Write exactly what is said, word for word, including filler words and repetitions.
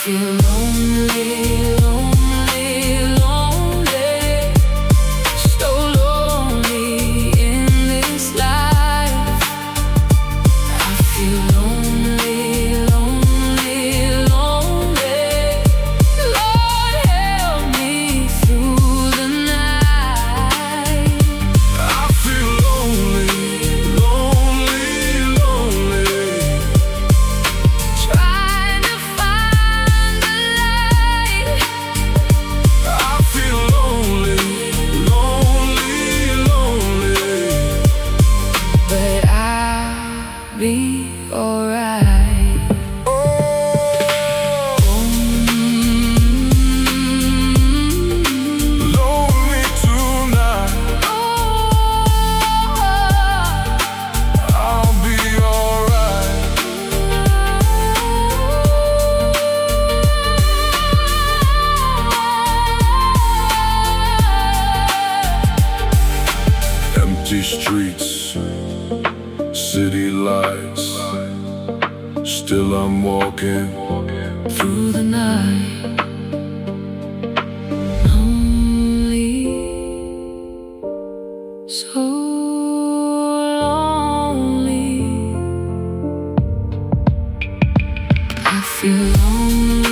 feel lonely, lonely, lonely, so lonely in this life. I feel lonely, lonely, lonely. Lord, help me through the night. I feel lonely, lonely, lonely. Trying to find the light. I feel lonely, lonely, lonely. But I'll be alright. Oh, lonely tonight. I'll be alright. Empty streets, city lights. Still I'm walking Through the night, lonely, so lonely. I feel lonely.